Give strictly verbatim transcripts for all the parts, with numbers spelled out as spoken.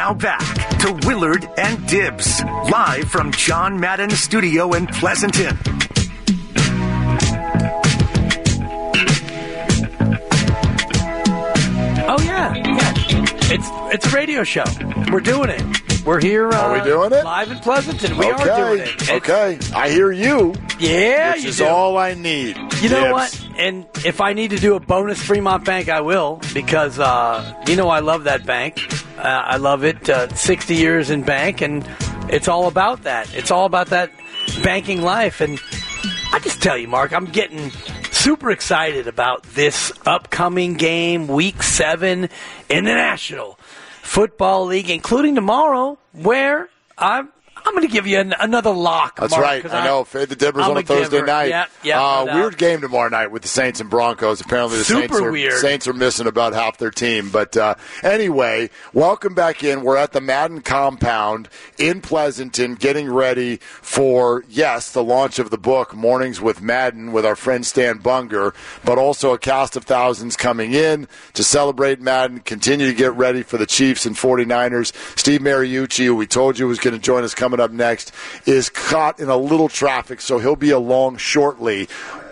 Now back to Willard and Dibs, live from John Madden's studio in Pleasanton. Oh, yeah, yeah. It's it's a radio show. We're doing it. We're here uh, Are we doing it? live in Pleasanton. We okay. are doing it. It's, okay. I hear you. Yeah, Which you is do. all I need. You know Dibs. what? And if I need to do a bonus Fremont Bank, I will, because uh, you know I love that bank. Uh, I love it. Uh, sixty years in bank, and it's all about that. It's all about that banking life. And I just tell you, Mark, I'm getting super excited about this upcoming game, Week seven in the National Football League, including tomorrow, where I'm I'm going to give you an, another lock. That's Mark, right. I know. Fade the Dibbers I'm on a, a Thursday giver. night. Yep, yep, uh, no weird doubt. game tomorrow night with the Saints and Broncos. Apparently the Super Saints are, weird. Saints are missing about half their team. But uh, anyway, welcome back in. We're at the Madden compound in Pleasanton getting ready for, yes, the launch of the book, Mornings with Madden, with our friend Stan Bunger, but also a cast of thousands coming in to celebrate Madden, continue to get ready for the Chiefs and 49ers. Steve Mariucci, who we told you was going to join us coming up next, is caught in a little traffic, so he'll be along shortly.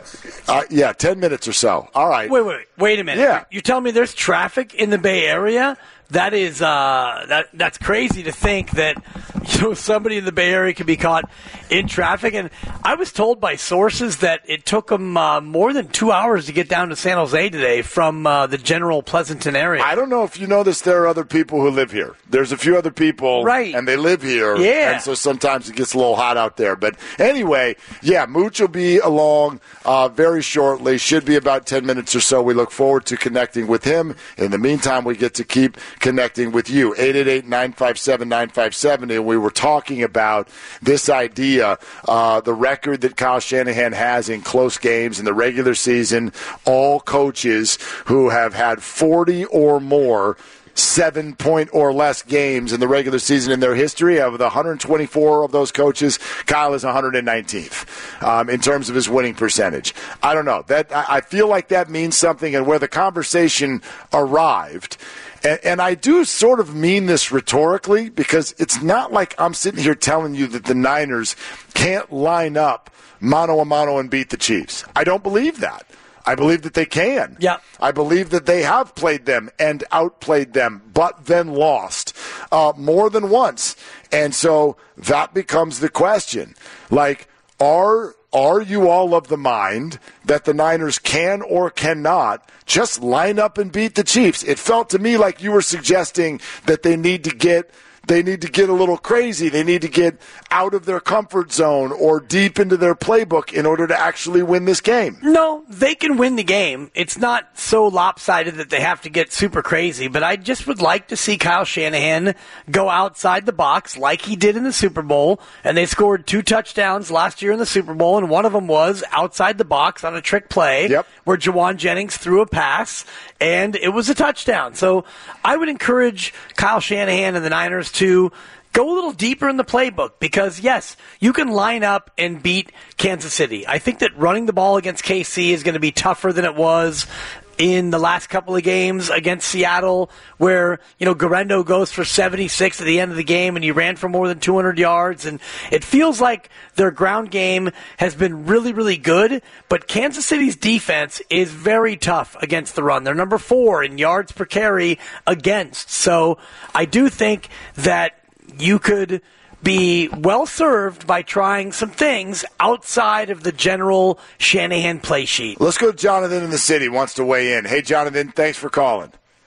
Uh, yeah, ten minutes or so. All right. Wait, wait, wait a minute. Yeah. You tell me there's traffic in the Bay Area? That is uh, that that's crazy to think that you know somebody in the Bay Area could be caught in traffic. And I was told by sources that it took them uh, more than two hours to get down to San Jose today from uh, the general Pleasanton area. I don't know if you noticed there are other people who live here. There's a few other people, right, and they live here. Yeah. And so sometimes it gets a little hot out there. But anyway, yeah, Mooch will be along uh, very shortly. Should be about ten minutes or so. We look forward to connecting with him. In the meantime, we get to keep connecting with you. eight eight eight, nine five seven, nine five seven zero. We were talking about this idea, uh, the record that Kyle Shanahan has in close games in the regular season. All coaches who have had forty or more seven-point or less games in the regular season in their history. Of the one hundred twenty-four of those coaches, Kyle is one hundred nineteenth um, in terms of his winning percentage. I don't know. That I feel like that means something, and where the conversation arrived. And, and I do sort of mean this rhetorically, because it's not like I'm sitting here telling you that the Niners can't line up mano a mano and beat the Chiefs. I don't believe that. I believe that they can. Yeah. I believe that they have played them and outplayed them, but then lost uh, more than once. And so that becomes the question. Like, are are you all of the mind that the Niners can or cannot just line up and beat the Chiefs? It felt to me like you were suggesting that they need to get They need to get a little crazy. They need to get out of their comfort zone or deep into their playbook in order to actually win this game. No, they can win the game. It's not so lopsided that they have to get super crazy, but I just would like to see Kyle Shanahan go outside the box like he did in the Super Bowl, and they scored two touchdowns last year in the Super Bowl, and one of them was outside the box on a trick play yep. where Jawan Jennings threw a pass, and it was a touchdown. So I would encourage Kyle Shanahan and the Niners to go a little deeper in the playbook, because, yes, you can line up and beat Kansas City. I think that running the ball against K C is going to be tougher than it was in the last couple of games against Seattle, where, you know, Garendo goes for seventy-six at the end of the game and he ran for more than two hundred yards. And it feels like their ground game has been really, really good. But Kansas City's defense is very tough against the run. They're number four in yards per carry against. So I do think that you could be well served by trying some things outside of the general Shanahan play sheet. Let's go to Jonathan in the city, wants to weigh in. Hey, Jonathan, thanks for calling.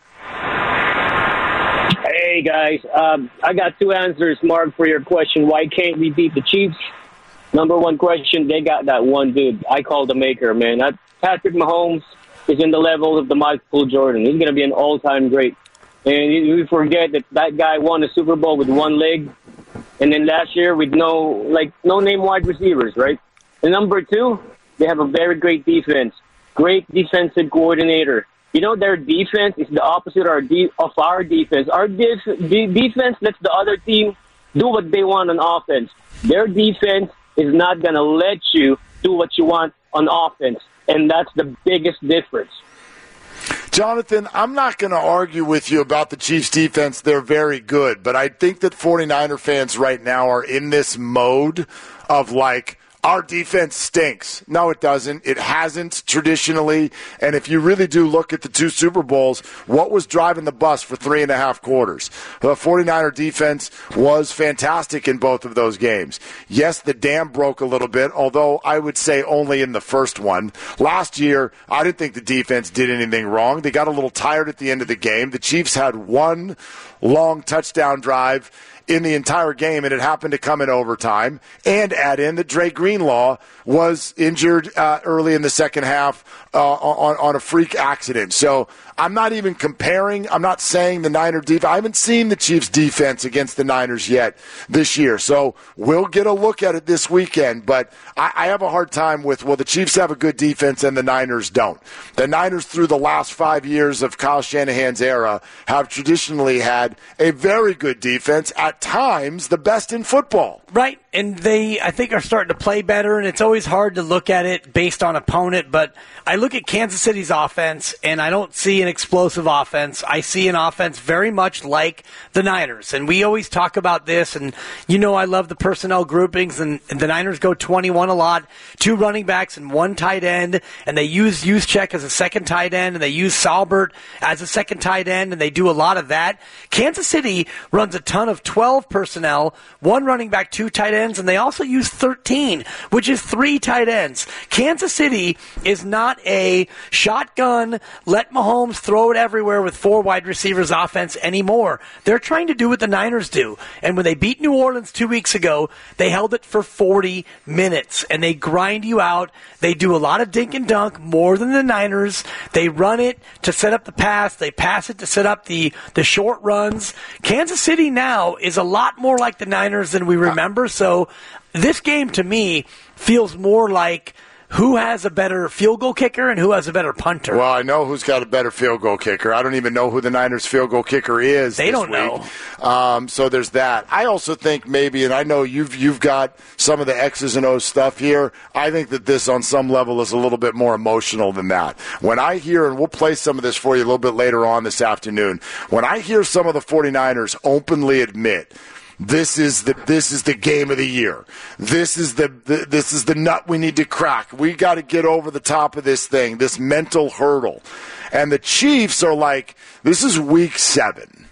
Hey, guys. Um, I got two answers, Mark, for your question. Why can't we beat the Chiefs? Number one question, they got that one dude. I call the maker, man. That Patrick Mahomes is in the level of the Michael Jordan. He's going to be an all-time great. And you forget that that guy won a Super Bowl with one leg. And then last year with no, like, no name wide receivers, right? And number two, they have a very great defense. Great defensive coordinator. You know, their defense is the opposite of our, de- of our defense. Our def- de- defense lets the other team do what they want on offense. Their defense is not going to let you do what you want on offense. And that's the biggest difference. Jonathan, I'm not going to argue with you about the Chiefs' defense. They're very good, but I think that 49er fans right now are in this mode of like, our defense stinks. No, it doesn't. It hasn't traditionally. And if you really do look at the two Super Bowls, what was driving the bus for three and a half quarters? The 49er defense was fantastic in both of those games. Yes, the dam broke a little bit, although I would say only in the first one. Last year, I didn't think the defense did anything wrong. They got a little tired at the end of the game. The Chiefs had one long touchdown drive in the entire game, and it happened to come in overtime. And add in that Dre Greenlaw was injured uh, early in the second half uh, on, on a freak accident. So I'm not even comparing. I'm not saying the Niner defense. I haven't seen the Chiefs' defense against the Niners yet this year. So we'll get a look at it this weekend. But I, I have a hard time with, well, the Chiefs have a good defense and the Niners don't. The Niners, through the last five years of Kyle Shanahan's era, have traditionally had a very good defense, at times the best in football. Right, and they, I think, are starting to play better, and it's always hard to look at it based on opponent, but I look at Kansas City's offense, and I don't see an explosive offense. I see an offense very much like the Niners, and we always talk about this, and you know I love the personnel groupings, and, and the Niners go twenty-one a lot, two running backs and one tight end, and they use Juszczyk as a second tight end, and they use Salbert as a second tight end, and they do a lot of that. Kansas City runs a ton of twelve personnel, one running back, two tight ends, and they also use thirteen, which is three tight ends. Kansas City is not a shotgun, let Mahomes throw it everywhere with four wide receivers offense anymore. They're trying to do what the Niners do. And when they beat New Orleans two weeks ago, they held it for forty minutes, and they grind you out. They do a lot of dink and dunk, more than the Niners. They run it to set up the pass. They pass it to set up the, the short runs. Kansas City now is a lot more like the Niners than we remember. So this game, to me, feels more like who has a better field goal kicker and who has a better punter. Well, I know who's got a better field goal kicker. I don't even know who the Niners field goal kicker is. They don't week. know. Um, so there's that. I also think maybe, and I know you've you've got some of the X's and O's stuff here. I think that this on some level is a little bit more emotional than that. When I hear, and we'll play some of this for you a little bit later on this afternoon, when I hear some of the 49ers openly admit This is the this is the game of the year. This is the, the this is the nut we need to crack. We got to get over the top of this thing, this mental hurdle. And the Chiefs are like, this is week seven.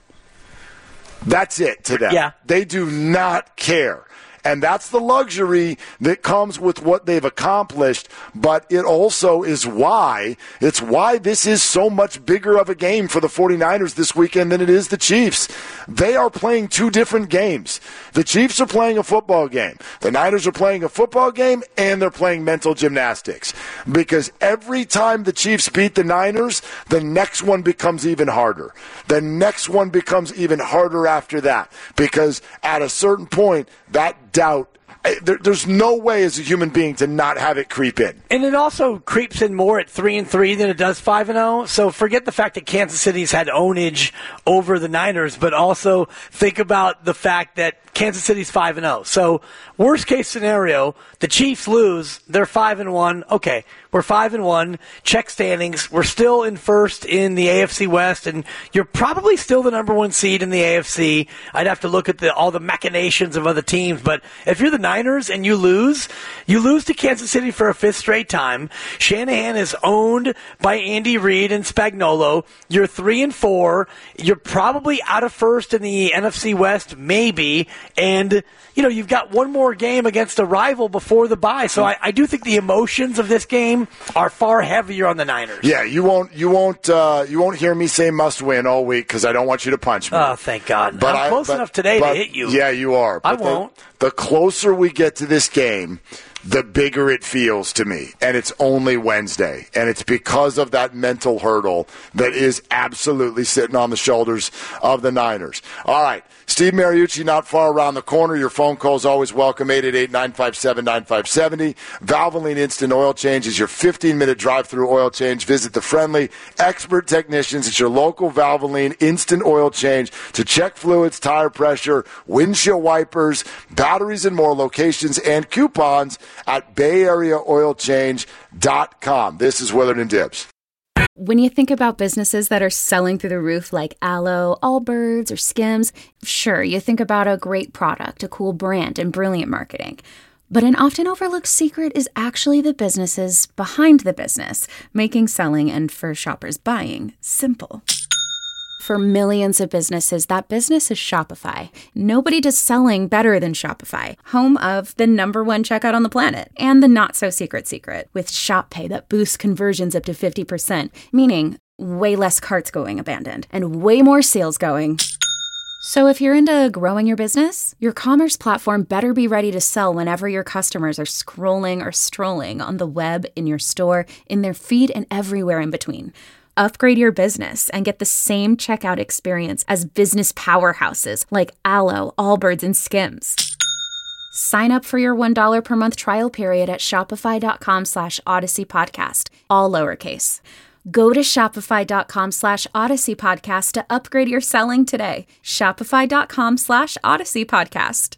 That's it to them. Yeah. They do not care. And that's the luxury that comes with what they've accomplished, but it also is why, it's why this is so much bigger of a game for the 49ers this weekend than it is the Chiefs. They are playing two different games. The Chiefs are playing a football game. The Niners are playing a football game, and they're playing mental gymnastics. Because every time the Chiefs beat the Niners, the next one becomes even harder. The next one becomes even harder after that. Because at a certain point, that doubt, there, there's no way as a human being to not have it creep in. And it also creeps in more at three and three than it does five and zero. So forget the fact that Kansas City's had ownage over the Niners, but also think about the fact that Kansas City's five and zero. So worst case scenario, the Chiefs lose. They're five and one. Okay, we're five and one. Check standings. We're still in first in the A F C West, and you're probably still the number one seed in the A F C. I'd have to look at the all the machinations of other teams, but if you're the Niners and you lose, you lose to Kansas City for a fifth straight time. Shanahan is owned by Andy Reid and Spagnuolo. You're three and four. You're probably out of first in the N F C West, maybe. And, you know, you've got one more game against a rival before the bye. So I, I do think the emotions of this game are far heavier on the Niners. Yeah, you won't you won't, uh, you won't hear me say must win all week because I don't want you to punch me. Oh, thank God. But I'm I, close but, enough today but, to hit you. Yeah, you are. I But won't. The, the closer we get to this game, the bigger it feels to me. And it's only Wednesday. And it's because of that mental hurdle that is absolutely sitting on the shoulders of the Niners. All right. Steve Mariucci not far around the corner. Your phone call is always welcome, eight eight eight, nine five seven, nine five seven zero. Valvoline Instant Oil Change is your fifteen-minute drive-through oil change. Visit the friendly, expert technicians at your local Valvoline Instant Oil Change to check fluids, tire pressure, windshield wipers, batteries, and more. Locations and coupons at bay area oil change dot com. This is Willard and Dibs. When you think about businesses that are selling through the roof like Aloe, Allbirds, or Skims, sure, you think about a great product, a cool brand, and brilliant marketing. But an often overlooked secret is actually the businesses behind the business, making selling and, for shoppers, buying simple. For millions of businesses, that business is Shopify. Nobody does selling better than Shopify, home of the number one checkout on the planet, and the not-so-secret secret, with Shop Pay that boosts conversions up to fifty percent, meaning way less carts going abandoned, and way more sales going. So if you're into growing your business, your commerce platform better be ready to sell whenever your customers are scrolling or strolling on the web, in your store, in their feed, and everywhere in between. Upgrade your business and get the same checkout experience as business powerhouses like Aloe, Allbirds, and Skims. Sign up for your one dollar per month trial period at shopify.com slash Odyssey Podcast, all lowercase. Go to shopify.com slash Odyssey Podcast to upgrade your selling today. Shopify.com slash Odyssey Podcast.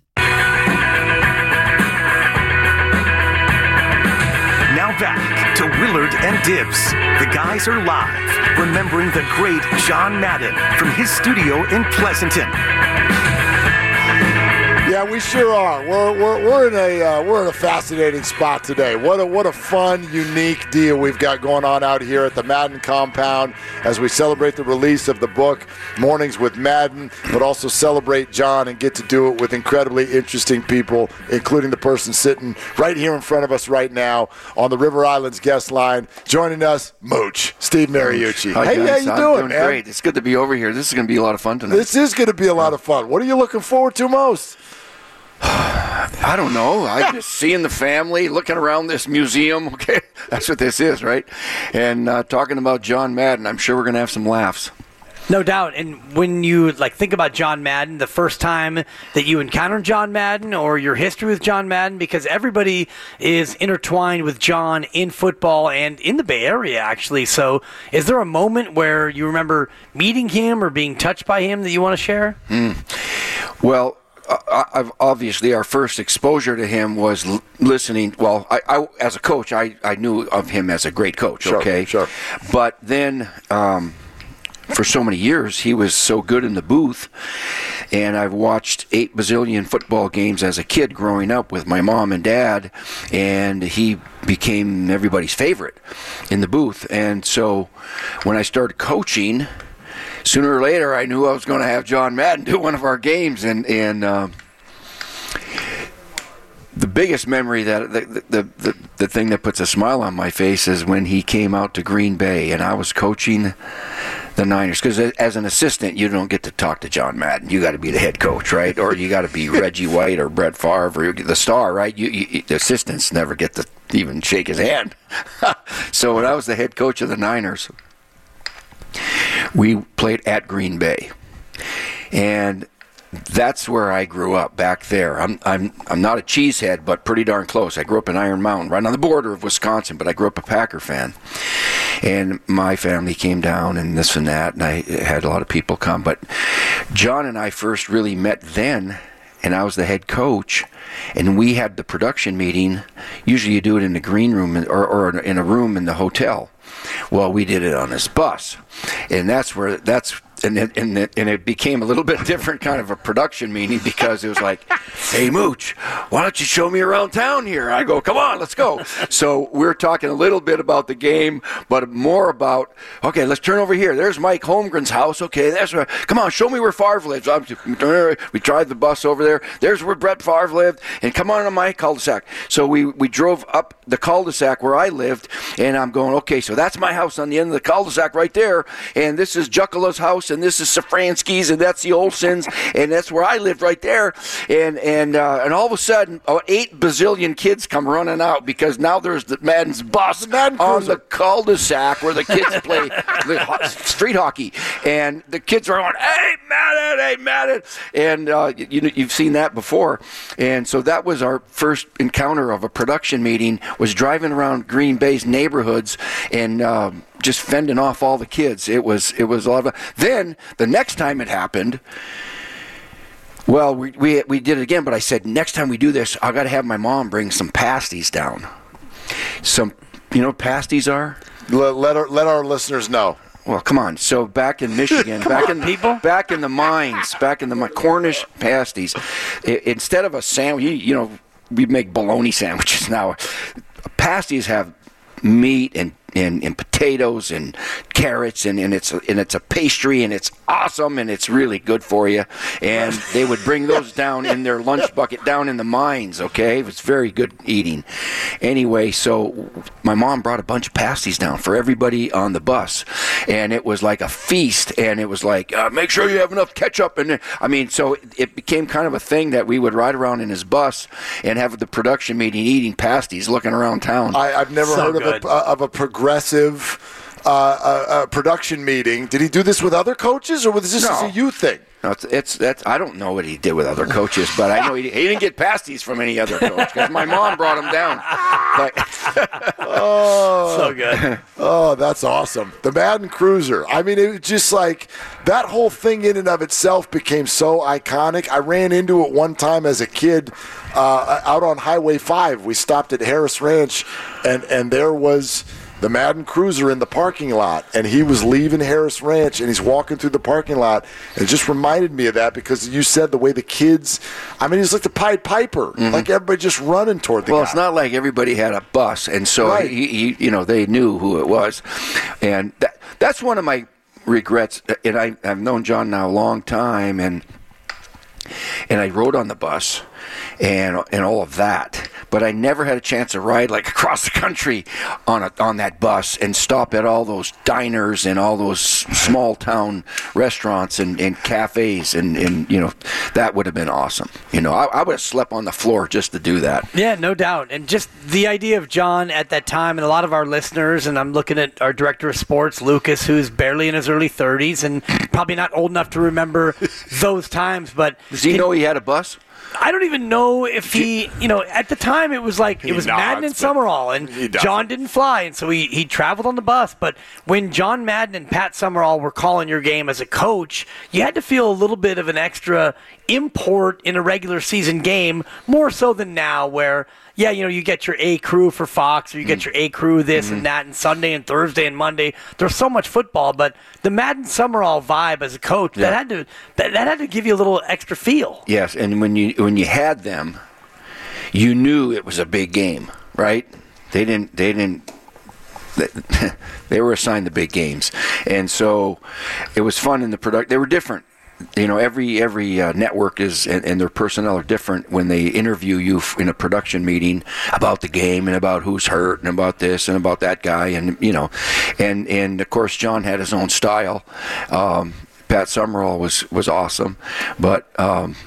Now back to Willard and Dibbs. The guys are live, remembering the great John Madden from his studio in Pleasanton. Yeah, we sure are. We're we're we're in a uh, we're in a fascinating spot today. What a what a fun, unique deal we've got going on out here at the Madden compound as we celebrate the release of the book Mornings with Madden, but also celebrate John and get to do it with incredibly interesting people, including the person sitting right here in front of us right now on the River Islands guest line. Joining us, Mooch, Steve Mariucci. Hi, hey, guys. how you I'm doing, doing man? Great. It's good to be over here. This is going to be a lot of fun tonight. This is going to be a lot of fun. What are you looking forward to most? I don't know. I just seeing the family, looking around this museum. Okay, that's what this is, right? And uh, talking about John Madden. I'm sure we're going to have some laughs. No doubt. And when you like think about John Madden, the first time that you encountered John Madden or your history with John Madden, because everybody is intertwined with John in football and in the Bay Area, actually. So is there a moment where you remember meeting him or being touched by him that you want to share? Mm. Well, Uh, I've obviously, our first exposure to him was l- listening. Well, I, I, as a coach, I, I knew of him as a great coach. Sure, okay, sure. But then, um, for so many years, he was so good in the booth, and I've watched eight bazillion football games as a kid growing up with my mom and dad, and he became everybody's favorite in the booth. And so, when I started coaching, sooner or later, I knew I was going to have John Madden do one of our games, and and uh, the biggest memory that the, the the the thing that puts a smile on my face is when he came out to Green Bay, and I was coaching the Niners, because as an assistant, you don't get to talk to John Madden. You got to be the head coach, right? Or you got to be Reggie White or Brett Favre or the star, right? You, you the assistants never get to even shake his hand. So when I was the head coach of the Niners, we played at Green Bay, and that's where I grew up, back there. I'm I'm I'm not a cheesehead, but pretty darn close. I grew up in Iron Mountain, right on the border of Wisconsin, but I grew up a Packer fan. And my family came down and this and that, and I had a lot of people come. But John and I first really met then, and I was the head coach, and we had the production meeting. Usually you do it in the green room or, or in a room in the hotel. Well, we did it on this bus, and that's where that's and it, and it, and it became a little bit different kind of a production meeting, because it was like, "Hey, Mooch, why don't you show me around town here?" I go, "Come on, let's go." So we're talking a little bit about the game, but more about, okay, let's turn over here. There's Mike Holmgren's house. Okay, that's where. Come on, show me where Favre lives. We tried the bus over there. There's where Brett Favre lived, and come on to my cul-de-sac. So we we drove up the cul-de-sac where I lived, and I'm going, okay, so that's my house on the end of the cul-de-sac right there, and this is Juccola's house, and this is Safransky's, and that's the Olsons, and that's where I lived right there. And and uh, and all of a sudden, about eight bazillion kids come running out, because now there's the Madden's bus the Madden on cruiser. the cul-de-sac where the kids play the street hockey, and the kids are going, "Hey, Madden, hey, Madden," and uh, you, you've seen that before. And so that was our first encounter of a production meeting, was driving around Green Bay's neighborhoods and um, just fending off all the kids. It was it was a lot of fun. Then the next time it happened, well, we we we did it again. But I said, next time we do this, I got to have my mom bring some pasties down. Some, you know, what pasties are? Let, let, our, let our listeners know. Well, come on. So back in Michigan, back in people, back in the mines, back in the mi- Cornish pasties, I, instead of a sandwich, you, you know, we make bologna sandwiches now. Pasties have meat and, and, and potatoes and carrots, and, and it's a, and it's a pastry, and it's awesome, and it's really good for you. And they would bring those down in their lunch bucket down in the mines. Okay, it was very good eating. Anyway, so my mom brought a bunch of pasties down for everybody on the bus, and it was like a feast. And it was like, uh, make sure you have enough ketchup. And I mean, so it became kind of a thing that we would ride around in his bus and have the production meeting eating pasties, looking around town. I, I've never So heard good. of a, of a progressive uh, uh, uh, production meeting. Did he do this with other coaches, or was this No. just a you thing? No, it's, it's that's I don't know what he did with other coaches, but I know he, he didn't get pasties from any other coach because my mom brought him down. But, So good. Oh, that's awesome. The Madden Cruiser. I mean, it was just like that whole thing in and of itself became so iconic. I ran into it one time as a kid uh, out on Highway five. We stopped at Harris Ranch, and, and there was the Madden Cruiser in the parking lot, and he was leaving Harris Ranch, and he's walking through the parking lot, and it just reminded me of that because you said the way the kids, I mean, he's like the Pied Piper, Mm-hmm. like everybody just running toward the well, guy. it's not like everybody had a bus, and so Right. he, he, you know, they knew who it was, and that, that's one of my regrets. And I, I've known John now a long time, and and I rode on the bus and and all of that, but I never had a chance to ride like across the country on a, on that bus and stop at all those diners and all those small town restaurants and, and cafes, and, and you know, that would have been awesome. You know, I, I would have slept on the floor just to do that. Yeah, no doubt. And just the idea of John at that time, and a lot of our listeners, and I'm looking at our director of sports, Lucas, who's barely in his early thirties and probably not old enough to remember those times, but Does he know he had a bus? I don't even know if he, you know, at the time it was like, it was nods, Madden and but Summerall, and he doesn't. John didn't fly, and so he, he traveled on the bus. But when John Madden and Pat Summerall were calling your game as a coach, you had to feel a little bit of an extra import in a regular season game, more so than now, where, yeah, you know, you get your A crew for Fox, or you get your A crew this and that, and Sunday and Thursday and Monday. There's so much football, but the Madden Summerall vibe as a coach, Yeah. that had to that, that had to give you a little extra feel. Yes, and when you when you had them, you knew it was a big game, right? They didn't they didn't they, they were assigned the big games, and so it was fun in the product. They were different. You know, every every uh, network is and, and their personnel are different when they interview you f- in a production meeting about the game and about who's hurt and about this and about that guy, and you know, and and of course John had his own style. Um, Pat Summerall was was awesome, but um,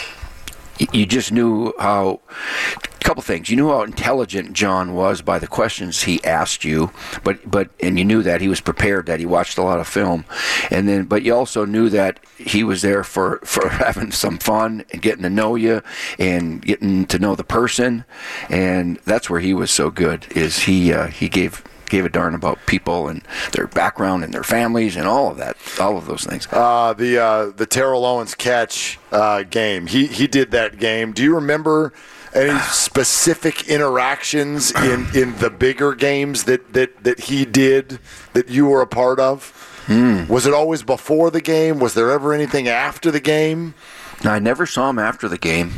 y- you just knew how. A couple things. You knew how intelligent John was by the questions he asked you, but but and you knew that he was prepared, that he watched a lot of film, and then but you also knew that he was there for, for having some fun and getting to know you and getting to know the person, and that's where he was so good. Is he uh, he gave. gave a darn about people and their background and their families and all of that, all of those things. Uh, the uh, the Terrell Owens catch uh, game. He he did that game. Do you remember any specific interactions in, in the bigger games that, that, that he did that you were a part of? Mm. Was it always before the game? Was there ever anything after the game? I never saw him after the game.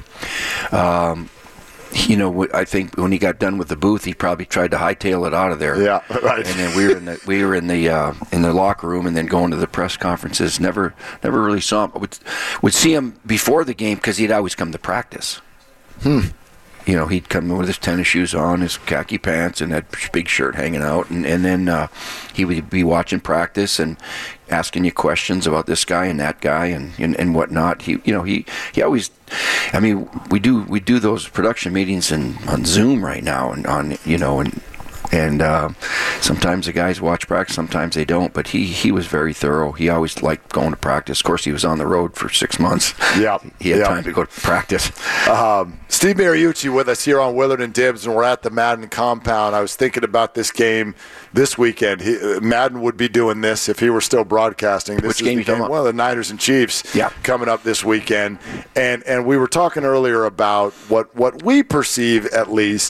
Um, you know, I think when he got done with the booth, he probably tried to hightail it out of there. Yeah, right. And then we were in the we were in the uh, in the locker room, and then going to the press conferences. Never never really saw him. Would would see him before the game because he'd always come to practice. Hmm. You know, he'd come in with his tennis shoes on, his khaki pants, and that big shirt hanging out, and and then uh, he would be watching practice and asking you questions about this guy and that guy and, and, and whatnot. He, you know, he, he always. I mean, we do we do those production meetings in, on Zoom right now, and on you know, and and uh, sometimes the guys watch practice, sometimes they don't. But he, he was very thorough. He always liked going to practice. Of course, he was on the road for six months. Yeah, he had yeah. time to go to practice. Um, Steve Mariucci with us here on Willard and Dibbs, and we're at the Madden compound. I was thinking about this game this weekend. He, uh, Madden would be doing this if he were still broadcasting. This Which is game the you talking about? Well, the Niners and Chiefs Yeah. coming up this weekend. And and we were talking earlier about what, what we perceive, at least,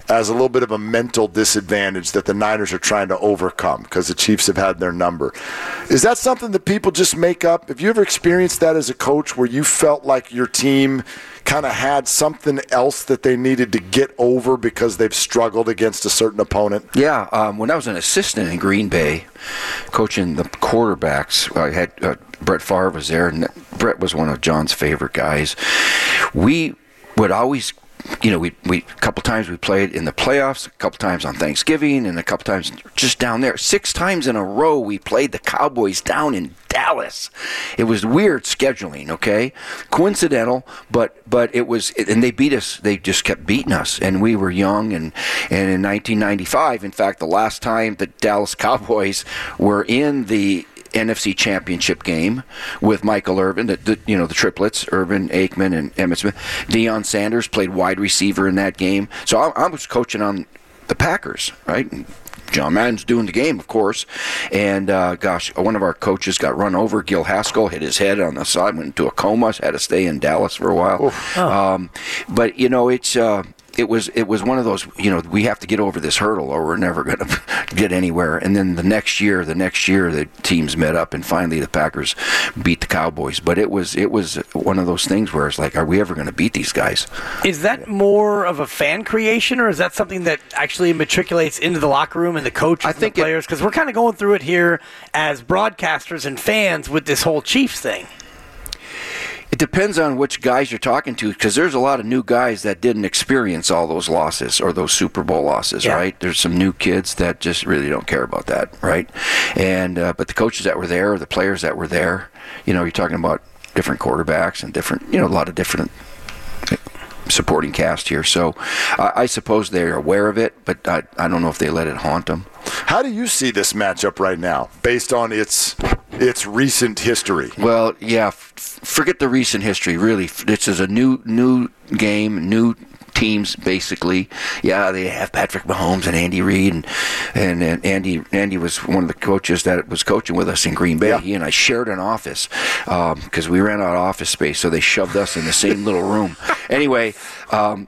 as a little bit of a mental disadvantage that the Niners are trying to overcome because the Chiefs have had their number. Is that something that people just make up? Have you ever experienced that as a coach where you felt like your team kind of had something else that they needed to get over because they've struggled against a certain opponent? Yeah, um, when I was an assistant in Green Bay, coaching the quarterbacks, I had uh, Brett Favre was there, and Brett was one of John's favorite guys. We would always, you know, we we a couple times we played in the playoffs, a couple times on Thanksgiving, and a couple times just down there. Six times in a row we played the Cowboys down in Dallas. It was weird scheduling, okay? Coincidental, but but it was, and they beat us. They just kept beating us, and we were young. And, and in nineteen ninety-five, in fact, the last time the Dallas Cowboys were in the N F C Championship game with Michael Irvin, the, the, you know, the triplets, Irvin, Aikman, and Emmitt Smith. Deion Sanders played wide receiver in that game. So I, I was coaching on the Packers, right? And John Madden's doing the game, of course. And, uh, gosh, one of our coaches got run over. Gil Haskell hit his head on the side, went into a coma, had to stay in Dallas for a while. Oh. Um, but, you know, it's... Uh, It was it was one of those, you know, we have to get over this hurdle or we're never going to get anywhere. And then the next year, the next year, the teams met up and finally the Packers beat the Cowboys. But it was it was one of those things where it's like, are we ever going to beat these guys? Is that more of a fan creation, or is that something that actually matriculates into the locker room and the coaches and the players? Because we're kind of going through it here as broadcasters and fans with this whole Chiefs thing. It depends on which guys you're talking to, because there's a lot of new guys that didn't experience all those losses or those Super Bowl losses, yeah. right? There's some new kids that just really don't care about that, right? And uh, but the coaches that were there, or the players that were there, you know, you're talking about different quarterbacks and different, you know, a lot of different supporting cast here. So uh, I suppose they're aware of it, but I, I don't know if they let it haunt them. How do you see this matchup right now, based on its its recent history? Well, yeah, f- forget the recent history, really. This is a new new game, new teams, basically. Yeah, they have Patrick Mahomes and Andy Reid, and, and, and Andy Andy was one of the coaches that was coaching with us in Green Bay. Yeah. He and I shared an office because um, we ran out of office space, so they shoved us in the same little room. Anyway, um,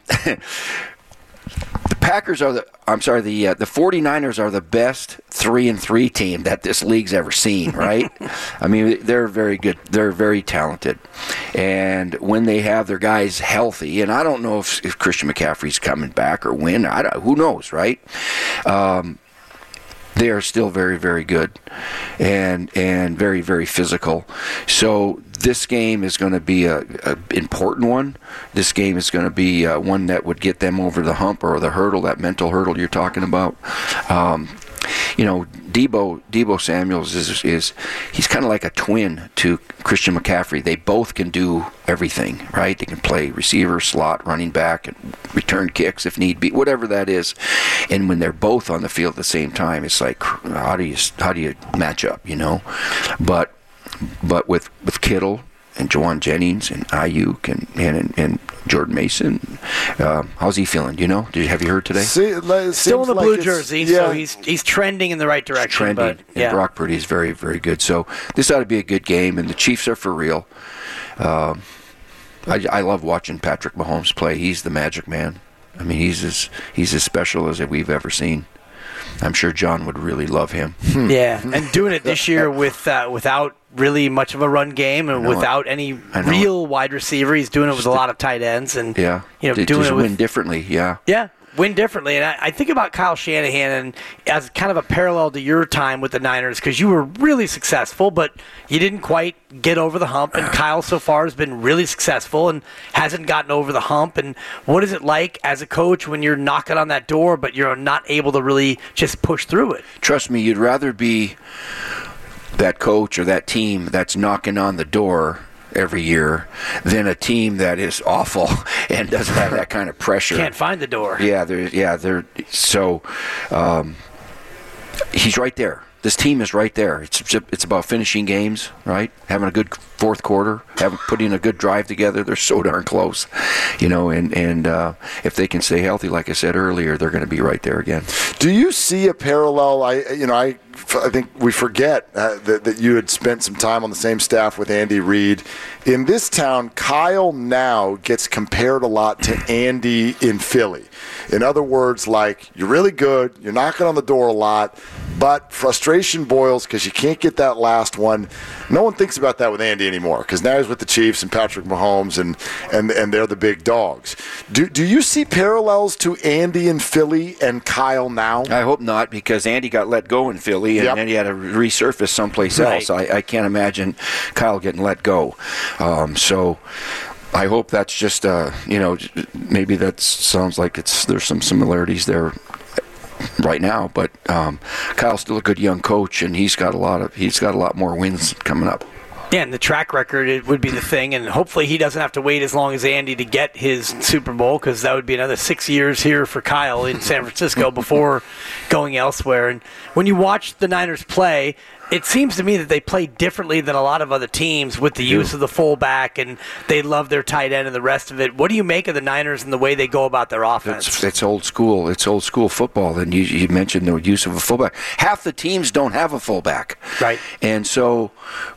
the Packers are the I'm sorry, the uh, the 49ers are the best three and three team that this league's ever seen, right? I mean, they're very good. They're very talented. And when they have their guys healthy, and I don't know if, if Christian McCaffrey's coming back or when, I don't, who knows, right? Um, they are still very, very good and and very, very physical. So this game is going to be a, a important one. This game is going to be uh, one that would get them over the hump or the hurdle, that mental hurdle you're talking about. Um, you know, Debo Debo Samuels is is he's kind of like a twin to Christian McCaffrey. They both can do everything, right? They can play receiver, slot, running back, and return kicks if need be, whatever that is. And when they're both on the field at the same time, it's like, how do you how do you match up, you know? But But with, with Kittle and Juwan Jennings and Ayuk and and, and Jordan Mason, uh, how's he feeling? Do you know? Did you, have you heard today? See, Still in the like blue jersey, yeah. so he's he's trending in the right direction. Trending, but, and yeah. Brock Purdy is very, very good. So this ought to be a good game, and the Chiefs are for real. Um, I, I love watching Patrick Mahomes play. He's the magic man. I mean, he's as he's as special as we've ever seen. I'm sure John would really love him. Yeah, and doing it this year with uh, without really much of a run game and without it. any real it. wide receiver. He's doing it with a lot of tight ends and yeah, you know, they doing just it with, win differently. Yeah, yeah, win differently. And I, I think about Kyle Shanahan and as kind of a parallel to your time with the Niners because you were really successful, but you didn't quite get over the hump. And Kyle so far has been really successful and hasn't gotten over the hump. And what is it like as a coach when you're knocking on that door, but you're not able to really just push through it? Trust me, you'd rather be that coach or that team that's knocking on the door every year than a team that is awful and doesn't have that kind of pressure. Can't find the door. Yeah, they're, yeah, they're so. Um, he's right there. this team is right there. It's it's about finishing games, right? Having a good fourth quarter, having putting a good drive together. They're so darn close, you know. And and uh, if they can stay healthy, like I said earlier, they're going to be right there again. Do you see a parallel? I you know I. I think we forget uh, that, that you had spent some time on the same staff with Andy Reid. In this town, Kyle now gets compared a lot to Andy in Philly. In other words, like, you're really good, you're knocking on the door a lot, but frustration boils because you can't get that last one. No one thinks about that with Andy anymore because now he's with the Chiefs and Patrick Mahomes, and, and, and they're the big dogs. Do, do you see parallels to Andy in Philly and Kyle now? I hope not, because Andy got let go in Philly, and Yep. then he had to resurface someplace Right. else. I, I can't imagine Kyle getting let go. Um, so I hope that's just, uh, you know, maybe that sounds like it's there's some similarities there right now, but um, Kyle's still a good young coach, and he's got a lot of he's got a lot more wins coming up. Yeah, and the track record, it would be the thing, and hopefully he doesn't have to wait as long as Andy to get his Super Bowl, because that would be another six years here for Kyle in San Francisco before going elsewhere. And when you watch the Niners play, it seems to me that they play differently than a lot of other teams with the use of the fullback, and they love their tight end and the rest of it. What do you make of the Niners and the way they go about their offense? It's, it's old school. It's old school football. And you, you mentioned the use of a fullback. Half the teams don't have a fullback, Right. And so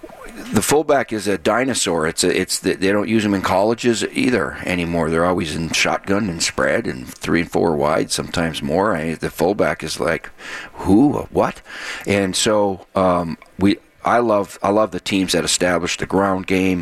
the fullback is a dinosaur. It's a, it's the, they don't use them in colleges either anymore. They're always in shotgun and spread and three and four wide, sometimes more. I, the fullback is like, who, what? And so um, we. I love I love the teams that establish the ground game,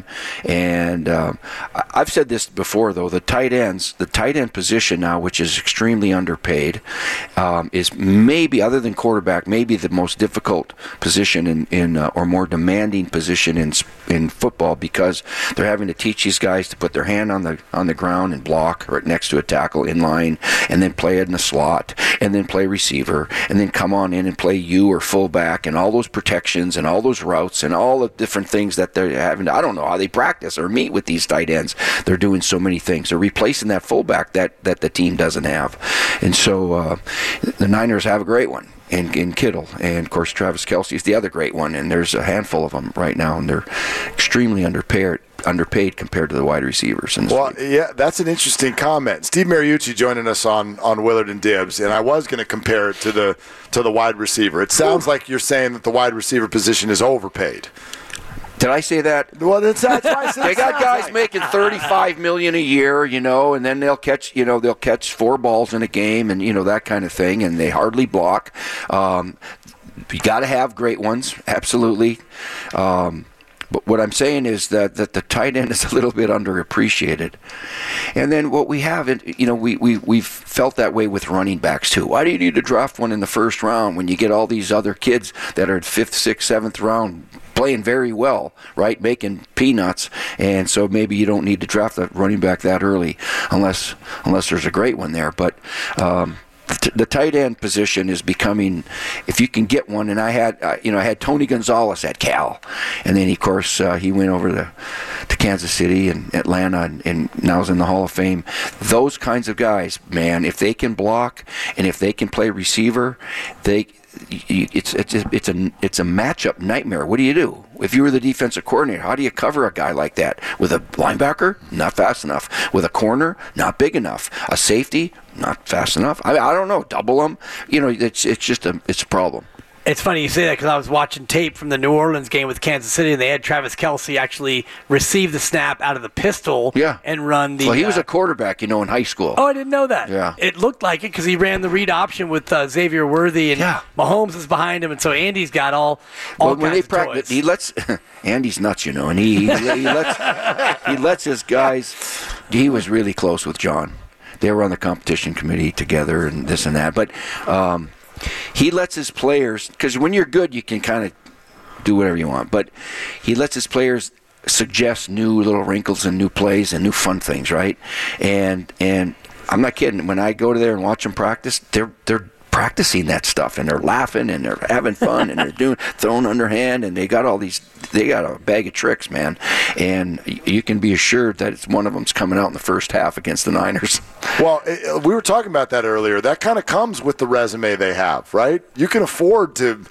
and um, I've said this before though. The tight ends, the tight end position now, which is extremely underpaid, um, is maybe, other than quarterback, maybe the most difficult position in, in uh, or more demanding position in in football, because they're having to teach these guys to put their hand on the on the ground and block right next to a tackle in line, and then play it in the slot, and then play receiver, and then come on in and play you or fullback, and all those protections and all those routes and all the different things that they're having. I don't know how they practice or meet with these tight ends. They're doing so many things. They're replacing that fullback that, that the team doesn't have. And so uh, the Niners have a great one in, in Kittle. And, of course, Travis Kelce is the other great one. And there's a handful of them right now, and they're extremely underpaid. underpaid compared to the wide receivers. In Well, league. yeah, that's an interesting comment. Steve Mariucci joining us on, on Willard and Dibs, and I was going to compare it to the to the wide receiver. It sounds like you're saying that the wide receiver position is overpaid. Did I say that? Well, that's, that's why I said They it got sounds guys like. making thirty-five million dollars a year, you know, and then they'll catch, you know, they'll catch four balls in a game, and you know that kind of thing, and they hardly block. Um, you got to have great ones, absolutely. Um, But what I'm saying is that, that the tight end is a little bit underappreciated. And then what we have, you know, we, we, we've felt that way with running backs too. Why do you need to draft one in the first round when you get all these other kids that are in fifth, sixth, seventh round playing very well, right, making peanuts? And so maybe you don't need to draft a running back that early unless unless there's a great one there. But um the tight end position is becoming, if you can get one, and I had, uh, you know, I had Tony Gonzalez at Cal, and then of course uh, he went over to, to Kansas City and Atlanta, and, and now is in the Hall of Fame. Those kinds of guys, man, if they can block and if they can play receiver, they. It's it's it's a it's a matchup nightmare. What do you do if you were the defensive coordinator? How do you cover a guy like that? With a linebacker, not fast enough. With a corner, not big enough. A safety, not fast enough. I I don't know. Double them. You know, it's it's just a it's a problem. It's funny you say that because I was watching tape from the New Orleans game with Kansas City, and they had Travis Kelce actually receive the snap out of the pistol Yeah. and run the... Well, he was uh, a quarterback, you know, in high school. Oh, I didn't know that. Yeah. It looked like it because he ran the read option with uh, Xavier Worthy, and Yeah. Mahomes is behind him, and so Andy's got all, all Well, kinds when they of practice, toys. he lets Andy's nuts, you know, and he he, he lets he lets his guys. He was really close with John. They were on the competition committee together, and this and that. But um, he lets his players, because when you're good, you can kind of do whatever you want. But he lets his players suggest new little wrinkles and new plays and new fun things, right? And and I'm not kidding. When I go to there and watch them practice, they're they're practicing that stuff, and they're laughing and they're having fun and they're doing throwing underhand, and they got all these they got a bag of tricks, man. And you can be assured that it's one of them's coming out in the first half against the Niners. Well, it, we were talking about that earlier. That kind of comes with the resume they have, right? You can afford to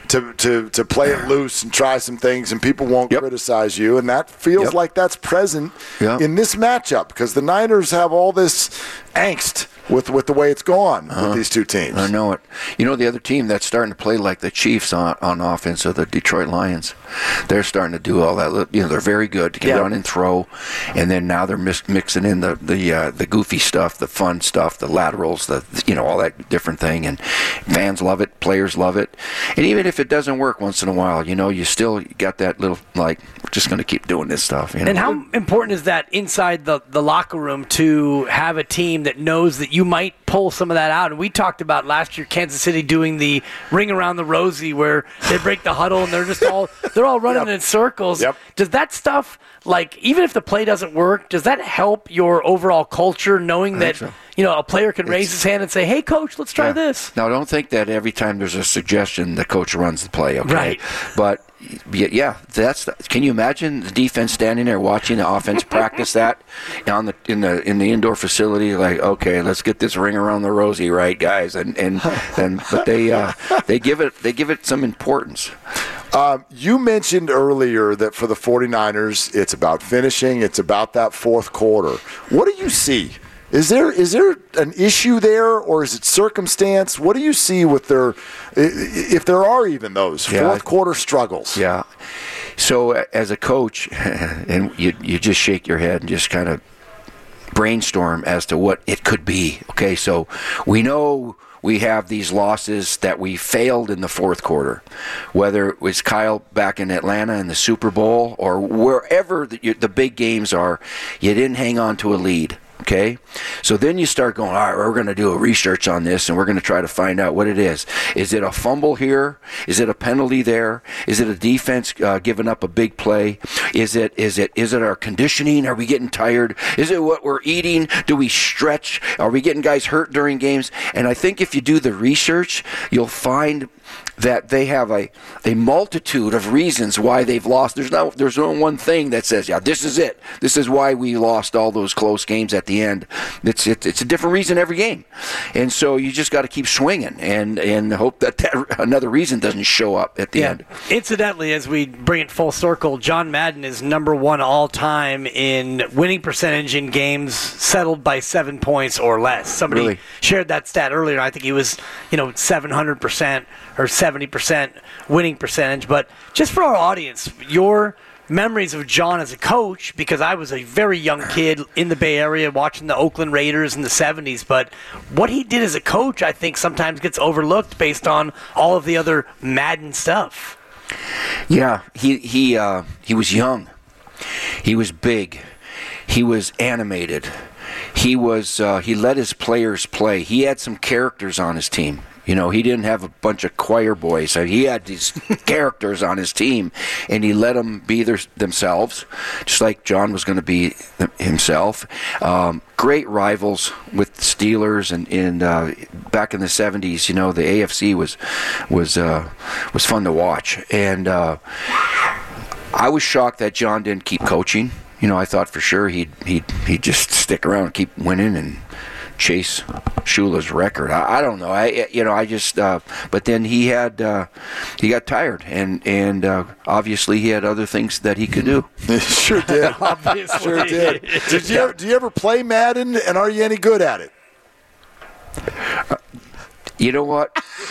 to, to, to play it loose and try some things, and people won't Yep. criticize you. And that feels Yep. like that's present Yep. in this matchup because the Niners have all this angst with, with the way it's gone Uh-huh. with these two teams. I know it. You know, the other team that's starting to play like the Chiefs on, on offense are the Detroit Lions. They're starting to do all that. You know, they're very good to Yeah. run and throw, and then now they're mis- mixing in the the uh, the goofy stuff, the fun stuff, the laterals, the you know all that different thing. And fans love it, players love it, and even if it doesn't work once in a while, you know, you still got that little like we're just going to keep doing this stuff. You know? And how important is that inside the, the locker room to have a team that knows that you might pull some of that out? And we talked about last year Kansas City doing the ring around the rosy where they break the huddle and they're just all they're all running Yep. in circles. Yep. Does that stuff, like, even if the play doesn't work, does that help your overall culture, knowing that so. you know a player can raise his hand and say, "Hey, coach, let's try Yeah. this"? Now, don't think that every time there's a suggestion, the coach runs the play. Okay, Right. But y- yeah, that's. The, can you imagine the defense standing there watching the offense practice that on the in the in the indoor facility? Like, okay, let's get this ring around the rosy, right, guys? And and and but they uh, they give it they give it some importance. Um, you mentioned earlier that for the 49ers, it's about finishing. It's about that fourth quarter. What do you see? Is there is there an issue there, or is it circumstance? What do you see with their, i- if there are even those Yeah. fourth quarter struggles? Yeah. So uh, as a coach, and you you just shake your head and just kind of brainstorm as to what it could be. Okay, so we know we have these losses that we failed in the fourth quarter, whether it was Kyle back in Atlanta in the Super Bowl or wherever the, the big games are, you didn't hang on to a lead. Okay, so then you start going, all right, we're going to do a research on this, and we're going to try to find out what it is. Is it a fumble here? Is it a penalty there? Is it a defense uh, giving up a big play? Is it is it is it our conditioning? Are we getting tired? Is it what we're eating? Do we stretch? Are we getting guys hurt during games? And I think if you do the research, you'll find that they have a, a multitude of reasons why they've lost. There's no there's no one thing that says, yeah, this is it. This is why we lost all those close games at the end. It's it's, it's a different reason every game, and so you just got to keep swinging and and hope that, that another reason doesn't show up at the end. Incidentally, as we bring it full circle, John Madden is number one all time in winning percentage in games settled by seven points or less. Somebody Really? shared that stat earlier. I think he was, you know, seven hundred percent or seventy percent winning percentage. But just for our audience, your memories of John as a coach, because I was a very young kid in the Bay Area watching the Oakland Raiders in the seventies, but what he did as a coach, I think, sometimes gets overlooked based on all of the other Madden stuff. Yeah, he he uh, he was young. He was big. He was animated. He was uh, he let his players play. He had some characters on his team. You know, he didn't have a bunch of choir boys. He had these characters on his team, and he let them be their, themselves, just like John was going to be himself. Um, great rivals with the Steelers, and, and uh, back in the seventies, you know, the A F C was was uh, was fun to watch. And uh, I was shocked that John didn't keep coaching. You know, I thought for sure he'd he'd he'd just stick around and keep winning and chase Shula's record. I, I don't know. I you know I just uh, but then he had uh, he got tired, and and uh, obviously he had other things that he could do. Sure did. Obviously. Sure did. Did you ever, do you ever play Madden, and are you any good at it? You know what?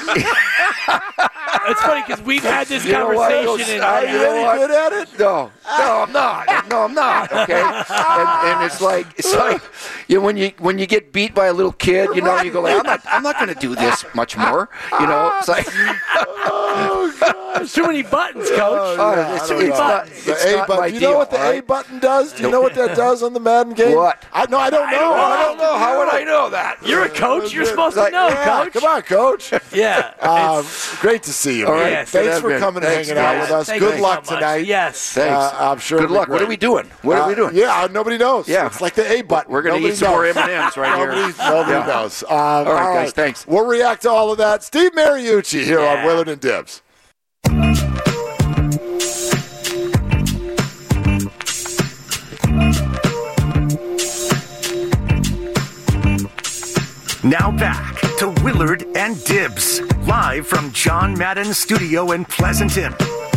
It's funny because we've had this You know what? conversation. I- And, you know Any what? good at it? No, no, I'm not. No, I'm not. Okay, and, and it's like it's like you know, when you when you get beat by a little kid, you know, you go like, I'm not I'm not going to do this much more. You know, it's like There's too many buttons, coach. oh, Yeah, it's, I don't it's know. not, The it's A not button. my Do you know deal, what the all A right? button does? Do you know what that does on the Madden game? What? I no, I don't know. I I don't know. How would I know that? You're a coach. You're supposed Like, to know, Yeah, coach. come on, coach. Yeah. Um, it's- great to see you. All man. right, Yes. Thanks good for admin. coming and Thanks, hanging out guys. with us. Thank Good you luck so much. tonight. Yes. Thanks. Uh, I'm sure. Good it'll be luck. What are great. we doing? What are we Uh, doing? Yeah, nobody knows. Yeah. It's like the A button. We're gonna Nobody eat some more knows. M and M's right here. Nobody, nobody Yeah. knows. Um, all right, guys. Thanks. We'll react to all of that. Steve Mariucci here Yeah. on Willard and Dibs. Now back to Willard and Dibs, live from John Madden's studio in Pleasanton.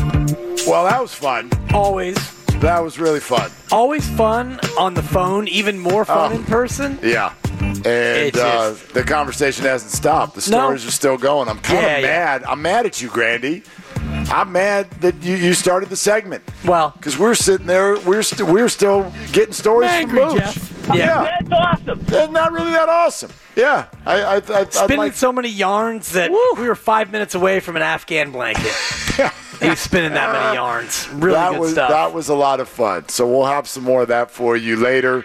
Well, that was fun. Always. That was really fun. Always fun on the phone, even more fun Oh. in person. Yeah. And It's uh, just- the conversation hasn't stopped. The stories No. are still going. I'm kind of Yeah, yeah. mad. I'm mad at you, Grandy. I'm mad that you, you started the segment. Well, Because we're sitting there, we're, st- we're still getting stories Angry, from Mooch. Jeff. Yeah. Yeah. That's awesome. That's not really that awesome. Yeah. I, I, I, I'd spinning like, so many yarns that we were five minutes away from an Afghan blanket. He was spinning that many yarns. Really that good was, stuff. That was a lot of fun. So we'll have some more of that for you later.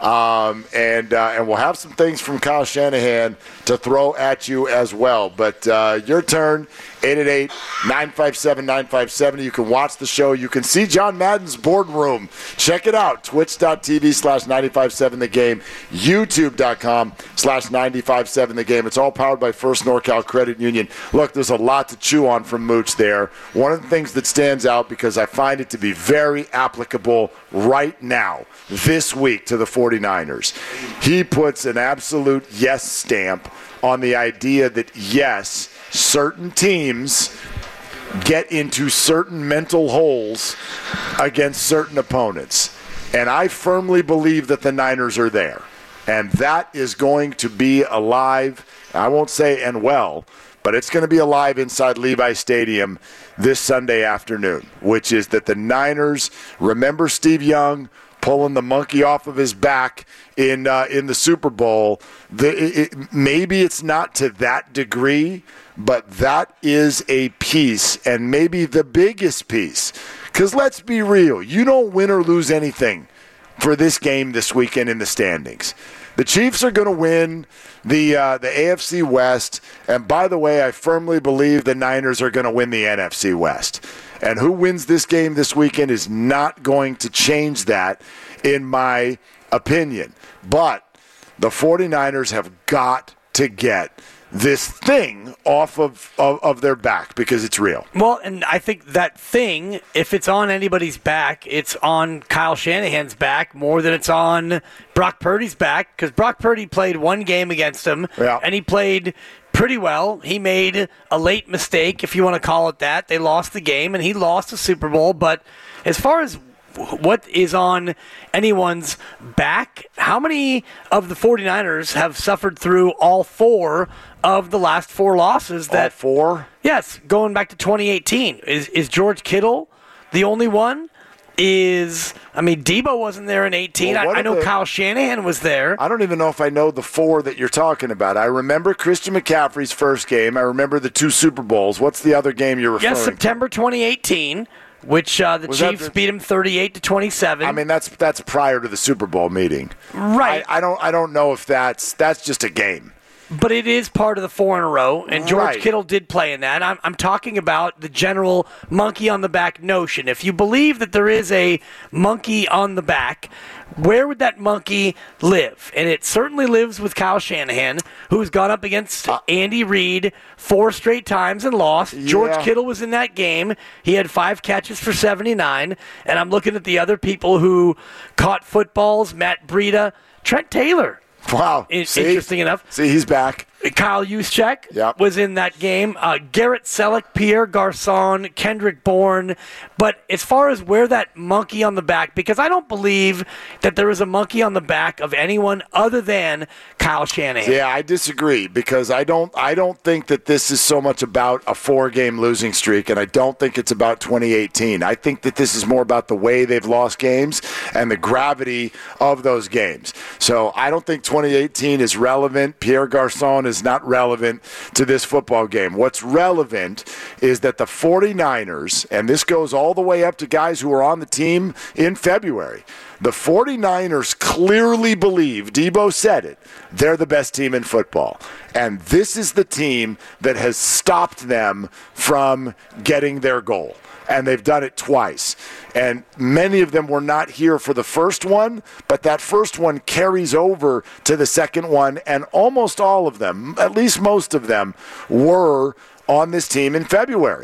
Um, and uh, and we'll have some things from Kyle Shanahan to throw at you as well. But uh, your turn, eight eight eight, nine five seven, nine five seven. You can watch the show. You can see John Madden's boardroom. Check it out, twitch.tv slash 957 the game, youtube.com slash 957 the game. It's all powered by First NorCal Credit Union. Look, there's a lot to chew on from Mooch there. One of the things that stands out, because I find it to be very applicable right now, this week, to the 49ers. He puts an absolute yes stamp on the idea that, yes, certain teams get into certain mental holes against certain opponents. And I firmly believe that the Niners are there. And that is going to be alive, I won't say and well, but it's going to be alive inside Levi Stadium this Sunday afternoon, which is that the Niners, remember Steve Young pulling the monkey off of his back in uh, in the Super Bowl. The, it, it, maybe it's not to that degree, but that is a piece, and maybe the biggest piece. Because let's be real, you don't win or lose anything for this game this weekend in the standings. The Chiefs are going to win the uh, the A F C West, and by the way, I firmly believe the Niners are going to win the N F C West. And who wins this game this weekend is not going to change that, in my opinion. But the 49ers have got to get this thing off of, of, of their back, because it's real. Well, and I think that thing, if it's on anybody's back, it's on Kyle Shanahan's back more than it's on Brock Purdy's back, because Brock Purdy played one game against him, Yeah. and he played pretty well. He made a late mistake, if you want to call it that. They lost the game, and he lost the Super Bowl. But as far as what is on anyone's back, how many of the 49ers have suffered through all four of the last four losses? That All four? Yes, going back to twenty eighteen. Is is George Kittle the only one? Is I mean, Debo wasn't there in eighteen. Well, what I, I are know the- Kyle Shanahan was there. I don't even know if I know the four that you're talking about. I remember Christian McCaffrey's first game. I remember the two Super Bowls. What's the other game you're referring Yes, September twenty eighteen, which uh, the Was that Chiefs the- beat him thirty-eight to twenty-seven. to? I mean, that's that's prior to the Super Bowl meeting. right. I, I don't I don't know if that's that's just a game. But it is part of the four in a row, and George Right. Kittle did play in that. I'm, I'm talking about the general monkey on the back notion. If you believe that there is a monkey on the back, where would that monkey live? And it certainly lives with Kyle Shanahan, who's gone up against Andy Reid four straight times and lost. George Yeah. Kittle was in that game. He had five catches for seventy-nine. And I'm looking at the other people who caught footballs, Matt Breida, Trent Taylor. Wow. In- See? interesting enough. See, he's back. Kyle Juszczyk Yep. was in that game. Uh, Garrett Selleck, Pierre Garcon, Kendrick Bourne. But as far as where that monkey on the back, because I don't believe that there is a monkey on the back of anyone other than Kyle Shanahan. Yeah, I disagree, because I don't I don't think that this is so much about a four-game losing streak, and I don't think it's about twenty eighteen. I think that this is more about the way they've lost games and the gravity of those games. So I don't think twenty eighteen is relevant. Pierre Garcon is not relevant to this football game. What's relevant is that the 49ers, and this goes all the way up to guys who were on the team in February, the 49ers clearly believe, Debo said it, they're the best team in football. And this is the team that has stopped them from getting their goal. And they've done it twice. And many of them were not here for the first one, but that first one carries over to the second one, and almost all of them, at least most of them, were on this team in February.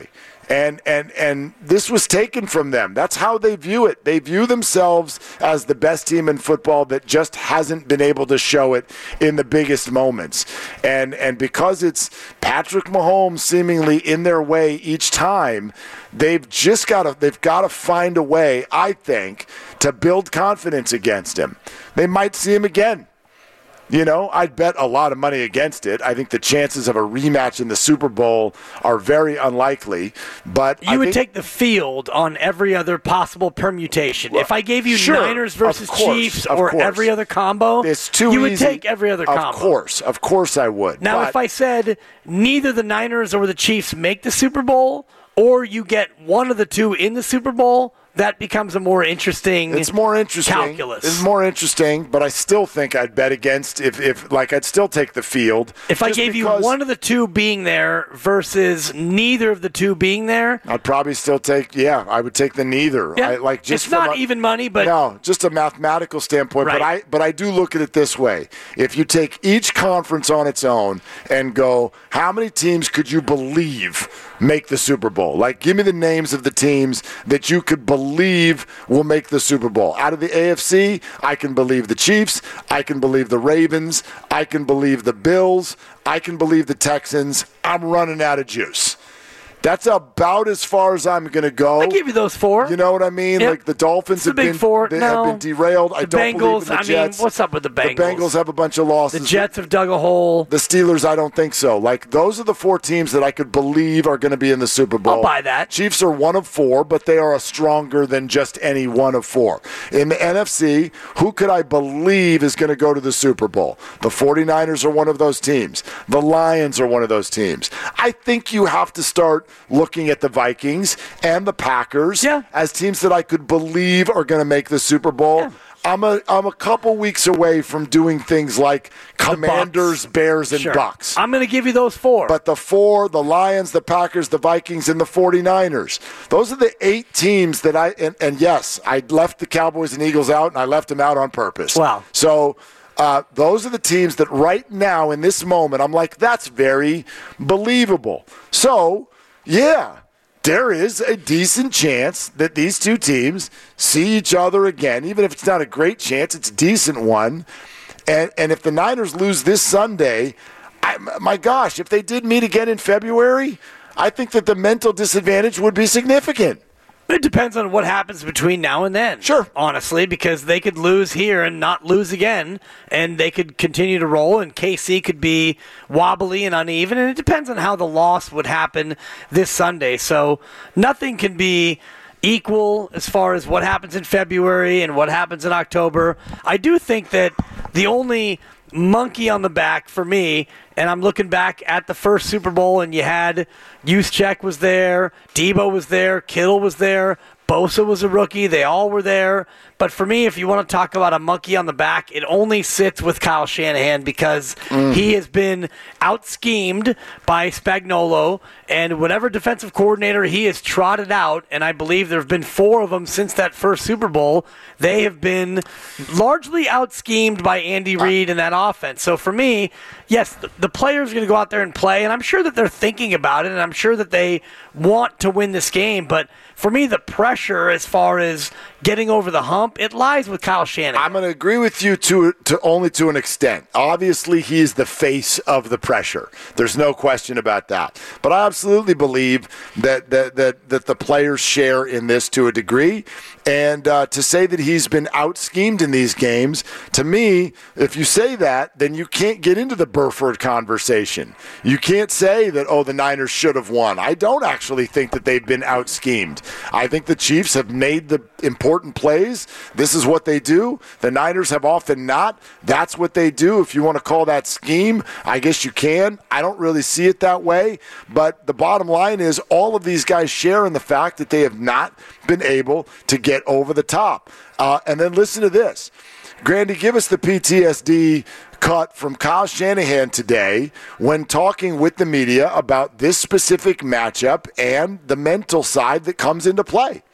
And, and, and this was taken from them. That's how they view it. They view themselves as the best team in football that just hasn't been able to show it in the biggest moments. And, and because it's Patrick Mahomes seemingly in their way each time, they've just got to they've got to find a way, I think, to build confidence against him. They might see him again. You know, I'd bet a lot of money against it. I think the chances of a rematch in the Super Bowl are very unlikely. But you I would think, take the field on every other possible permutation. Well, if I gave you sure, Niners versus of course, Chiefs of or course. every other combo, it's too you would easy. take every other combo. Of course, of course I would. Now, but if I said neither the Niners or the Chiefs make the Super Bowl, or you get one of the two in the Super Bowl, that becomes a more interesting It's more interesting. calculus. It's more interesting, but I still think I'd bet against if, if like I'd still take the field. If I just gave you because one of the two being there versus neither of the two being there, I'd probably still take yeah, I would take the neither. yeah, I, like just it's not from a- even money, but no, just a mathematical standpoint. But I Right. but I do look at it this way. If you take each conference on its own and go, how many teams could you believe make the Super Bowl? Like, give me the names of the teams that you could believe will make the Super Bowl. Out of the A F C, I can believe the Chiefs. I can believe the Ravens. I can believe the Bills. I can believe the Texans. I'm running out of juice. That's about as far as I'm going to go. I give you those four. You know what I mean? Yep. Like the Dolphins It's the have big been, four. they No. have been derailed. I The don't believe Bengals, in the I mean, Jets. what's up with the Bengals? The Bengals have a bunch of losses. The Jets have dug a hole. The Steelers, I don't think so. Like, those are the four teams that I could believe are going to be in the Super Bowl. I'll buy that. Chiefs are one of four, but they are a stronger than just any one of four. In the N F C, who could I believe is going to go to the Super Bowl? The 49ers are one of those teams. The Lions are one of those teams. I think you have to start looking at the Vikings and the Packers Yeah. as teams that I could believe are going to make the Super Bowl. Yeah. I'm a I'm a couple weeks away from doing things like Commanders, Bucks. Bears, and Sure. Bucks. I'm going to give you those four. But the four, the Lions, the Packers, the Vikings, and the 49ers, those are the eight teams that I, and, and yes, I left the Cowboys and Eagles out, and I left them out on purpose. Wow. So uh, those are the teams that right now, in this moment, I'm like, that's very believable. So, yeah. There is a decent chance that these two teams see each other again, even if it's not a great chance, it's a decent one. And and if the Niners lose this Sunday, I, my gosh, if they did meet again in February, I think that the mental disadvantage would be significant. It depends on what happens between now and then. Sure. Honestly, because they could lose here and not lose again, and they could continue to roll, and K C could be wobbly and uneven, and it depends on how the loss would happen this Sunday. So nothing can be equal as far as what happens in February and what happens in October. I do think that the only monkey on the back for me, and I'm looking back at the first Super Bowl, and you had Juszczyk was there, Debo was there, Kittle was there, Bosa was a rookie. They all were there. But for me, if you want to talk about a monkey on the back, it only sits with Kyle Shanahan because mm. he has been out-schemed by Spagnuolo, and whatever defensive coordinator he has trotted out, and I believe there have been four of them since that first Super Bowl, they have been largely out-schemed by Andy Reid and that offense. So for me, yes, the, the players are going to go out there and play, and I'm sure that they're thinking about it, and I'm sure that they want to win this game, but for me, the pressure as far as getting over the hump, it lies with Kyle Shanahan. I'm going to agree with you to, to only to an extent. Obviously, he is the face of the pressure. There's no question about that. But I absolutely believe that that that, that the players share in this to a degree. And uh, to say that he's been out-schemed in these games, to me, if you say that, then you can't get into the Burford conversation. You can't say that, oh, the Niners should have won. I don't actually think that they've been out-schemed. I think the Chiefs have made the important plays. This is what they do. The Niners have often not. That's what they do. If you want to call that scheme, I guess you can. I don't really see it that way. But the bottom line is all of these guys share in the fact that they have not been able to get over the top. Uh, and then listen to this. Grandy, give us the P T S D cut from Kyle Shanahan today when talking with the media about this specific matchup and the mental side that comes into play.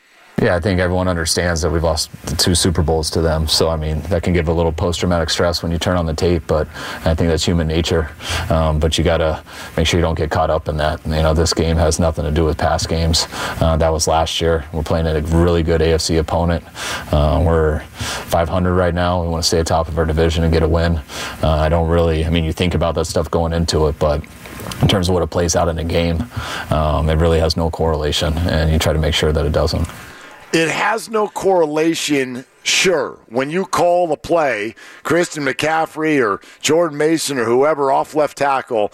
Yeah, I think everyone understands that we've lost the two Super Bowls to them. So, I mean, that can give a little post-traumatic stress when you turn on the tape, but I think that's human nature. Um, but you got to make sure you don't get caught up in that. You know, this game has nothing to do with past games. Uh, that was last year. We're playing a really good A F C opponent. Uh, we're five hundred right now. We want to stay at top of our division and get a win. Uh, I don't really, I mean, you think about that stuff going into it, but in terms of what it plays out in a game, um, it really has no correlation, and you try to make sure that it doesn't. It has no correlation, sure. When you call a play, Christian McCaffrey or Jordan Mason or whoever off left tackle,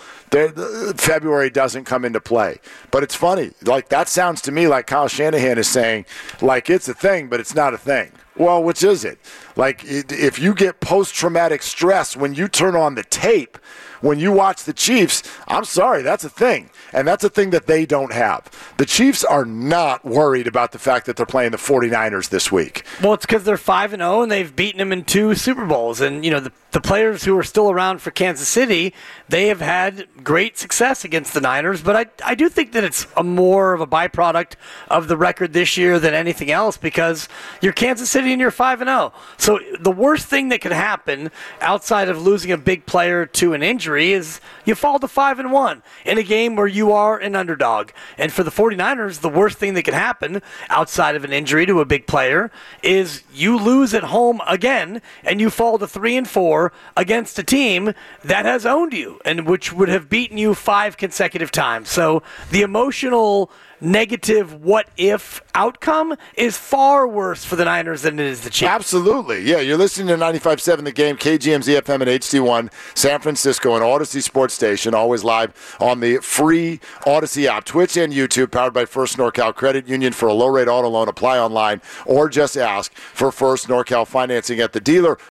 February doesn't come into play. But it's funny. Like, that sounds to me like Kyle Shanahan is saying, like, it's a thing, but it's not a thing. Well, which is it? Like, if you get post-traumatic stress when you turn on the tape, when you watch the Chiefs, I'm sorry, that's a thing. And that's a thing that they don't have. The Chiefs are not worried about the fact that they're playing the 49ers this week. Well, it's because they're five and oh and they've beaten them in two Super Bowls. And, you know, the, the players who are still around for Kansas City, they have had great success against the Niners. But I, I do think that it's a more of a byproduct of the record this year than anything else, because you're Kansas City and you're five and oh. So the worst thing that could happen outside of losing a big player to an injury is you fall to five and one in a game where you are an underdog. And for the 49ers, the worst thing that can happen outside of an injury to a big player is you lose at home again and you fall to three and four against a team that has owned you and which would have beaten you five consecutive times. So the emotional negative what-if outcome is far worse for the Niners than it is the Chiefs. Absolutely. Yeah, you're listening to ninety-five point seven The Game, K G M Z F M and H D one, San Francisco, and Odyssey Sports Station, always live on the free Odyssey app, Twitch and YouTube, powered by First NorCal Credit Union. For a low-rate auto loan, apply online or just ask for First NorCal financing at the dealer.